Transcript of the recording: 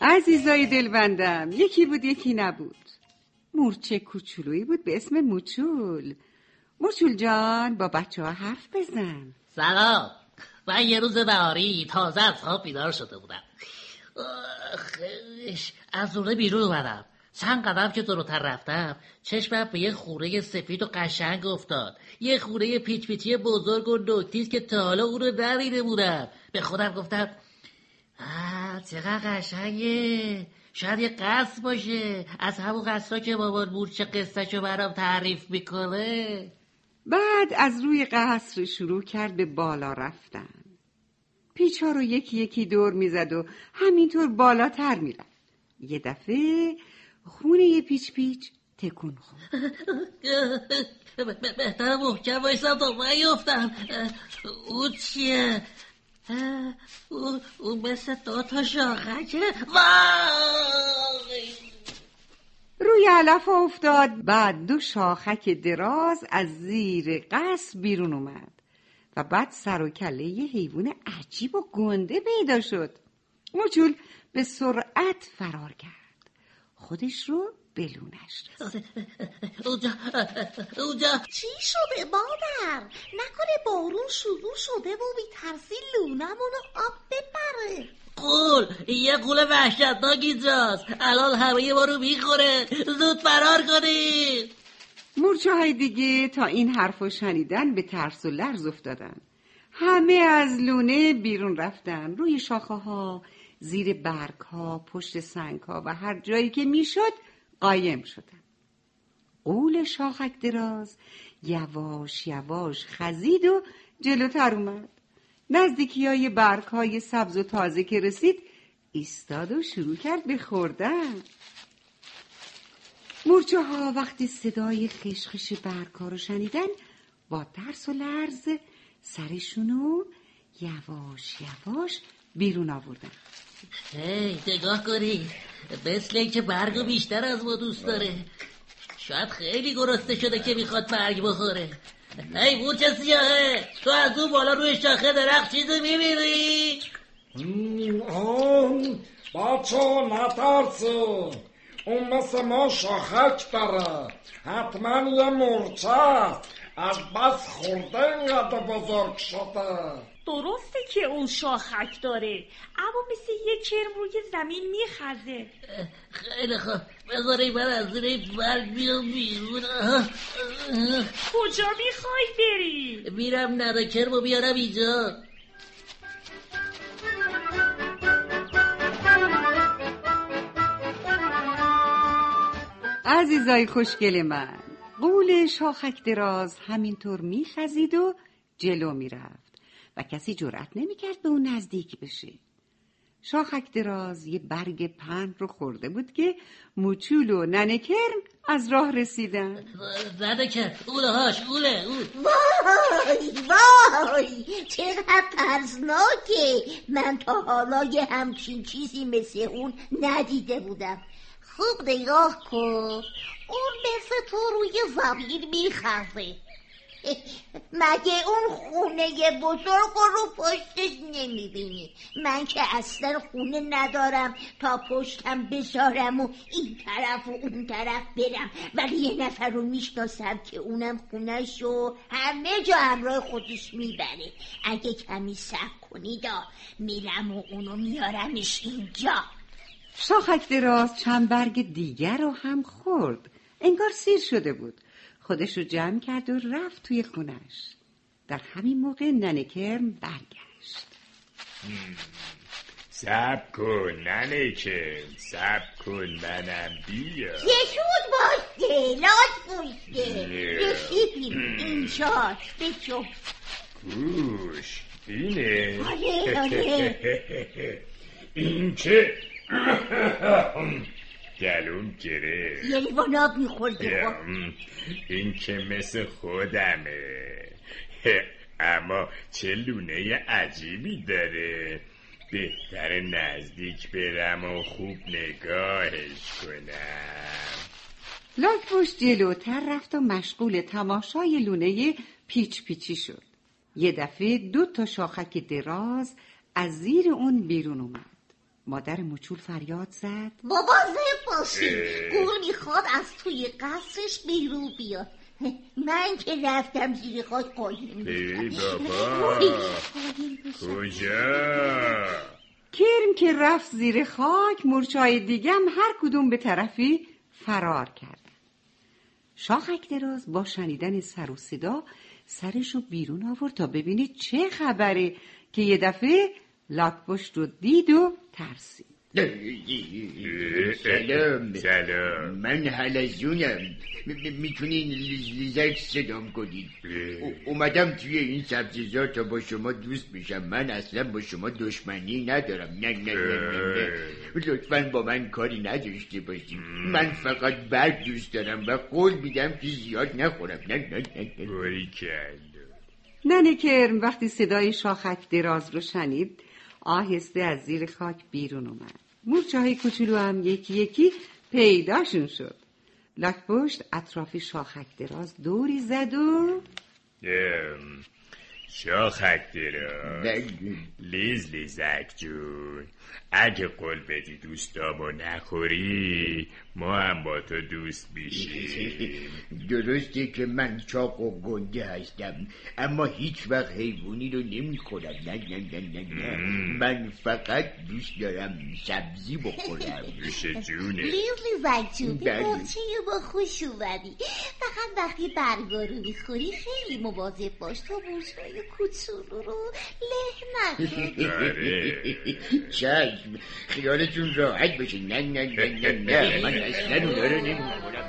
عزیزای دلبندم، یکی بود یکی نبود. مورچه کوچولویی بود به اسم موچول. موچول جان، با بچه ها حرف بزن. سلام، من یه روز بهاری تازه از خواب بیدار شده بودم. از لونه بیرون اومدم. چند قدم که جلوتر رفتم چشمم به یه خوره سفید و قشنگ افتاد. یه خوره پیچ پیچی بزرگ و نوک‌تیز که تا حالا اون رو ندیده بودم. به خودم گفتم چقدر قشنگه، شاید یه قصر باشه، از همون قصرها که بابا مورچه قصه‌شو برام تعریف میکنه. بعد از روی قصر شروع کرد به بالا رفتن. پیچ‌ها رو یکی یکی دور میزد و همینطور بالاتر میرفت. یه دفعه خونه پیچ پیچ تکون خورد. بهتره محکم بایستم تا نیفتم. اون چیه؟ اون مثل 2 شاخکه. روی علف افتاد. بعد 2 شاخک دراز از زیر قصر بیرون اومد و بعد سر و کله یه حیوان عجیب و گنده پیدا شد. موچول به سرعت فرار کرد. خودش رو به لونش رسید. اونجا چی شده مادر؟ نکنه بارون شروع شده و میترسی لونمونو آب ببره؟ قول، یه قول وحشتناک اینجاست. الان همه ما رو میخوره. زود فرار کنید. مورچه های دیگه تا این حرفو شنیدن به ترس و لرز افتادن. همه از لونه بیرون رفتن. روی شاخه ها، زیر برگ ها، پشت سنگ ها و هر جایی که میشد قایم شدن. قول شاخک دراز یواش یواش خزید و جلوتر اومد. نزدیکی های برگ های سبز و تازه که رسید ایستاد و شروع کرد به خوردن. مورچه ها وقتی صدای خشخش برگ ها رو شنیدن با ترس و لرز سرشونو یواش یواش بیرون آوردن. نگاه کنی، مثل این که برگو بیشتر از ما دوست داره. شاید خیلی گرسنه شده که میخواد برگ بخوره. ای مورچه سیاهه، تو از اون بالا روی شاخه درخت چیزی میبینی؟ بچه نترسو، اون مثل ما شاخک داره. حتما یه مورچه از بس خورده اینقدر بزرگ شده. درسته که اون شاخک داره، اما مثل یه کرم روی زمین میخزه. خیلی خوب، بذاری من از زیر برگ بیام بیرون. کجا میخوای بری؟ میرم نره کرمو بیارم اینجا. عزیزای خوشگل من، قول شاخک دراز همینطور میخزید و جلو میرفت و کسی جرأت نمیکرد به اون نزدیک بشه. شاخک دراز یه برگ پهن رو خورده بود که موچول و ننه کرم از راه رسیدن. ننه اوله. وای وای، چقدر ترسناکه. من تا حالا یه همچین چیزی مثل اون ندیده بودم. خوب نگاه کن، اون مثل تو روی زمین میخزه. مگه اون خونه بزرگ رو پشتش نمیبینی؟ من که اصلا خونه ندارم تا پشتم بذارم و این طرف و اون طرف برم، ولی یه نفر رو میشناسم که اونم خونش رو همه جا همراه خودش میبره. اگه کمی صبر کنید میرم و اونو میارمش اینجا. شاخک دراز چند برگ دیگر رو هم خورد. انگار سیر شده بود. خودش رو جمع کرد و رفت توی خونش. در همین موقع ننه کرم برگشت. صبر کن ننه کرم، صبر کن منم بیا. زشود باش دلات بوشته. رسیدیم اینجا، بچو گوش اینه. آره این چه؟ گلوم گره. یه لیوان آب میخورده. این که مثل خودمه، اما چه لونه عجیبی داره. بهتر نزدیک برم و خوب نگاهش کنم. لاک‌پشت جلوتر رفت و مشغول تماشای لونه پیچ پیچی شد. یه دفعه 2 شاخک دراز از زیر اون بیرون اومد. مادر موچول فریاد زد: مواظب باشی، گور میخواد از توی قصرش بیرون بیاد. من که رفتم زیر خاک قایم ای بابا کجا؟ کرم که رفت زیر خاک، مورچه‌های دیگه هم هر کدوم به طرفی فرار کردن. شاخک دراز با شنیدن سر و صدا سرشو بیرون آورد تا ببینید چه خبره که یه دفعه لاک‌پشت رو دید و ترسید. سلام. من حلزونم. میتونین لیزک صدام کنید. اومدم توی این سبزیزار تا با شما دوست بشم. من اصلا با شما دشمنی ندارم. نه. لطفاً با من کاری نداشته باشید. من فقط برگ دوست دارم و قول میدم که زیاد نخورم. نه. ننه کرم وقتی صدای شاخک دراز رو شنید آهسته از زیر خاک بیرون اومد. مورچه‌های کوچولو هم یکی یکی پیداشون شد. لاک‌پشت اطراف شاخک دراز دوری زد و شاخک دراز، لیزک جون، اگه قول بدی دوستامو نخوری ما هم با تو دوست میشیم. درسته که من چاق و گنده هستم اما هیچ وقت حیوانی رو نمی خورم. نه. من فقط دوست دارم سبزی بخورم. نوش جونه. لیزک جون به بچه با خوش اومدی. فقط وقتی برگا رو میخوری خیلی مواظب باش تا بورچه‌های کوچولو رو له نکنی. چشم، خیالتون راحت باشه. نه من اصلا اونا رو نمیخورم.